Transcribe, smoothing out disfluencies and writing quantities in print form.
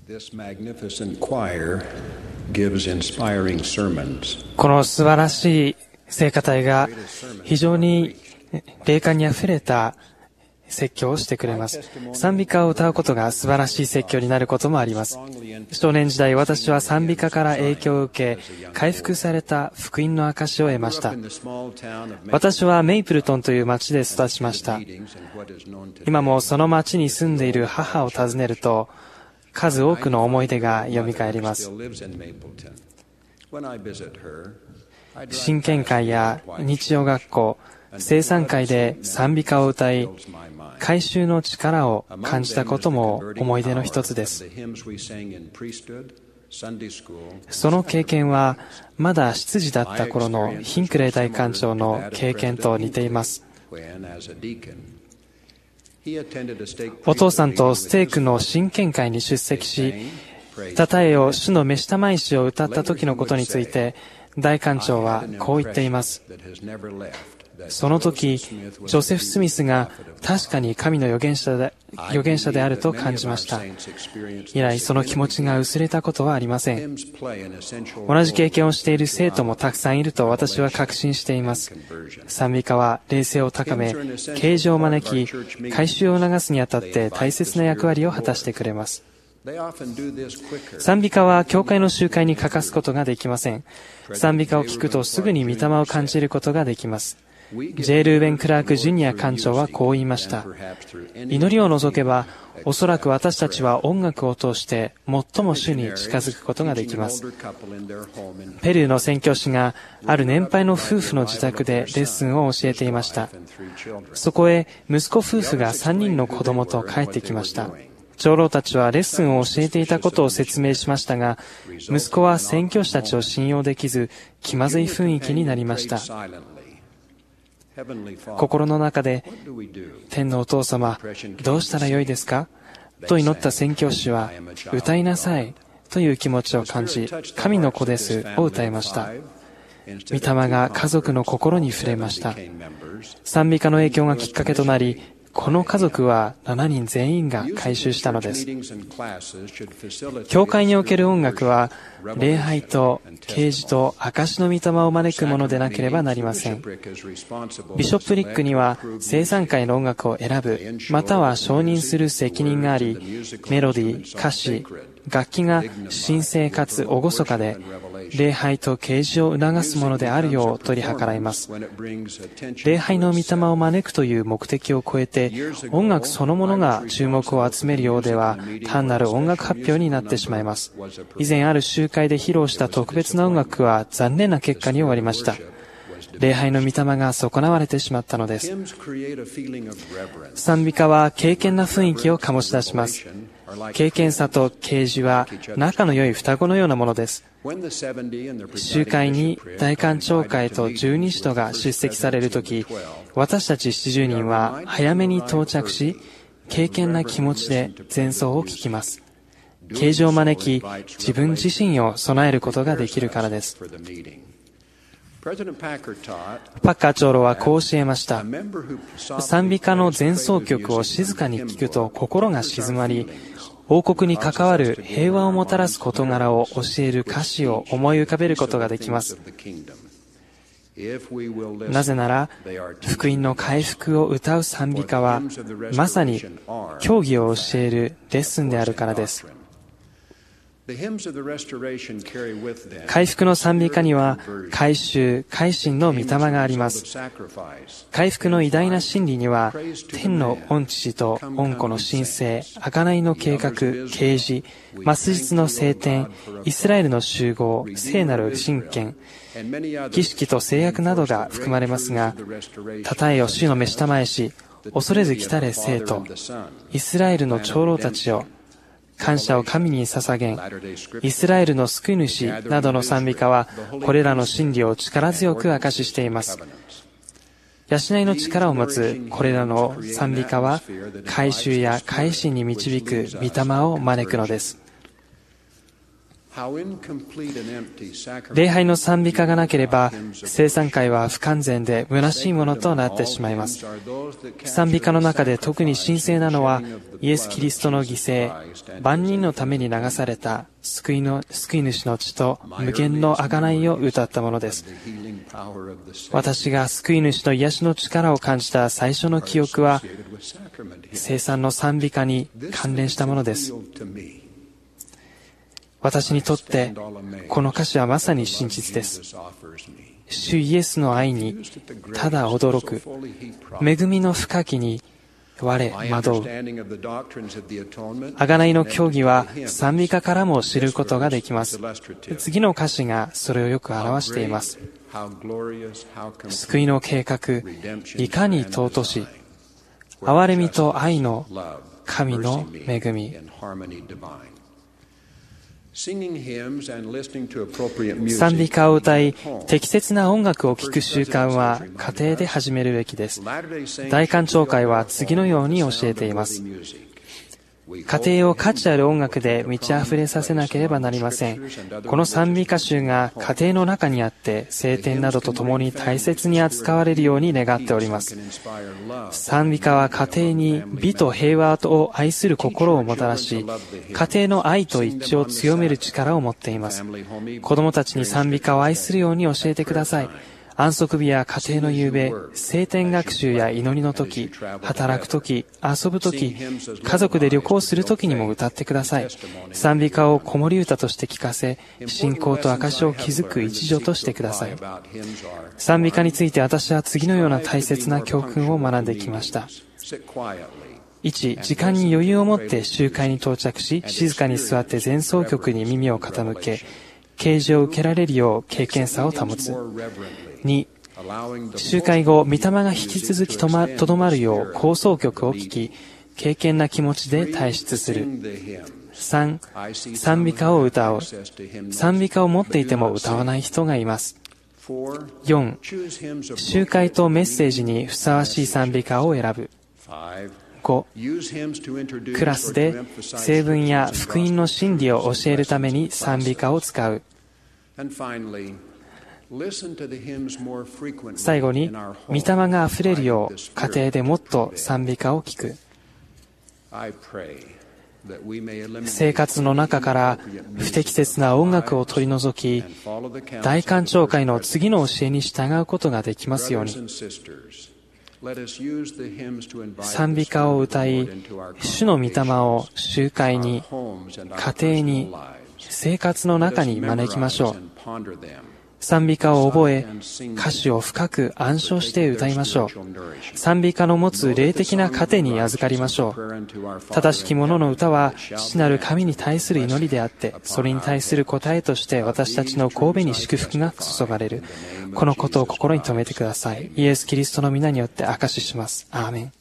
この素晴らしい聖歌隊が非常に霊感にあふれた説教をしてくれます。賛美歌を歌うことが素晴らしい説教になることもあります。少年時代、私は賛美歌から影響を受け、回復された福音の証を得ました。私はメイプルトンという町で育ちました。今もその町に住んでいる母を訪ねると、数多くの思い出がよみがえります。親権会や日曜学校、聖餐会で賛美歌を歌い、改宗の力を感じたことも思い出の一つです。その経験はまだ執事だった頃のヒンクレイ大官長の経験と似ています。お父さんとステークの親権会に出席し、たたえよ主の召したまいしを歌った時のことについて、大官長はこう言っています。その時、ジョセフ・スミスが確かに神の預言者であると感じました。以来、その気持ちが薄れたことはありません。同じ経験をしている生徒もたくさんいると私は確信しています。賛美歌は霊性を高め、啓示を招き、改宗を促すにあたって大切な役割を果たしてくれます。賛美歌は教会の集会に欠かすことができません。賛美歌を聞くとすぐに御霊を感じることができます。J. ルーベン・クラーク・ジュニア館長はこう言いました。祈りを除けば、おそらく私たちは音楽を通して最も主に近づくことができます。ペルーの宣教師がある年配の夫婦の自宅でレッスンを教えていました。そこへ息子夫婦が3人の子供と帰ってきました。長老たちはレッスンを教えていたことを説明しましたが、息子は宣教師たちを信用できず、気まずい雰囲気になりました。心の中で、天のお父様、どうしたらよいですかと祈った宣教師は、歌いなさいという気持ちを感じ、神の子ですを歌いました。御霊が家族の心に触れました。賛美歌の影響がきっかけとなり、この家族は7人全員が改宗したのです。教会における音楽は、礼拝と啓示と証の御霊を招くものでなければなりません。ビショップリックには、聖餐会の音楽を選ぶ、または承認する責任があり、メロディー、歌詞、楽器が神聖かつ厳かで、礼拝と啓示を促すものであるよう取り計らいます。礼拝の御霊を招くという目的を超えて、音楽そのものが注目を集めるようでは、単なる音楽発表になってしまいます。以前ある集会で披露した特別な音楽は残念な結果に終わりました。礼拝の御霊が損なわれてしまったのです。賛美歌は敬虔な雰囲気を醸し出します。敬虔さと啓示は仲の良い双子のようなものです。集会に大官長会と12使徒が出席されるとき、私たち70人は早めに到着し、敬虔な気持ちで前奏を聞きます。啓示を招き、自分自身を備えることができるからです。パッカー長老はこう教えました。賛美歌の前奏曲を静かに聞くと心が静まり、王国に関わる平和をもたらす事柄を教える歌詞を思い浮かべることができます。なぜなら、福音の回復を歌う賛美歌は、まさに教義を教えるレッスンであるからです。回復の賛美歌には、改宗、改心の御霊があります。回復の偉大な真理には、天の御父と御子の神聖、贖いの計画、啓示、末日の聖典、イスラエルの集合、聖なる神権、儀式と制約などが含まれますが、たたえよ主の召したまえし、恐れず来たれ生徒、イスラエルの長老たちよ、感謝を神に捧げん、イスラエルの救い主などの賛美歌は、これらの真理を力強く明かししています。養いの力を持つこれらの賛美歌は、改宗や改心に導く御霊を招くのです。 礼拝の賛美歌がなければ、聖餐会は不完全で虚しいものとなってしまいます。賛美歌の中で特に神聖なのは、イエス・キリストの犠牲、万人のために流された救い主の血と無限の贖いを歌ったものです。私が救い主の癒しの力を感じた最初の記憶は、聖餐の賛美歌に関連したものです。私にとってこの歌詞はまさに真実です。主イエスの愛にただ驚く、恵みの深きに我惑う。贖いの教義は賛美歌からも知ることができます。次の歌詞がそれをよく表しています。救いの計画、いかに尊し、憐れみと愛の神の恵み。賛美歌を歌い、適切な音楽を聴く習慣は家庭で始めるべきです。大観聴会は次のように教えています。家庭を価値ある音楽で満ち溢れさせなければなりません。この賛美歌集が家庭の中にあって、聖典などと共に大切に扱われるように願っております。賛美歌は家庭に美と平和を愛する心をもたらし、家庭の愛と一致を強める力を持っています。子供たちに賛美歌を愛するように教えてください。安息日や家庭の夕べ、聖典学習や祈りの時、働く時、遊ぶ時、家族で旅行する時にも歌ってください。賛美歌を子守歌として聞かせ、信仰と証を築く一助としてください。賛美歌について私は次のような大切な教訓を学んできました。1、時間に余裕を持って集会に到着し、静かに座って前奏曲に耳を傾け、啓示を受けられるよう敬虔さを保つ。2、集会後、御霊が引き続きとどまるよう構想曲を聴き、敬虔な気持ちで退出する。3、賛美歌を歌おう。賛美歌を持っていても歌わない人がいます。4、集会とメッセージにふさわしい賛美歌を選ぶ。5、クラスで聖文や福音の真理を教えるために賛美歌を使う。最後に、御霊があふれるよう家庭でもっと賛美歌を聴く。生活の中から不適切な音楽を取り除き、大観聴会の次の教えに従うことができますように。賛美歌を歌い、主の御霊を集会に、家庭に、生活の中に招きましょう。賛美歌を覚え、歌詞を深く暗唱して歌いましょう。賛美歌の持つ霊的な糧に預かりましょう。正しきものの歌は父なる神に対する祈りであって、それに対する答えとして私たちの神戸に祝福が注がれる。このことを心に留めてください。イエス・キリストの皆によって証しします。アーメン。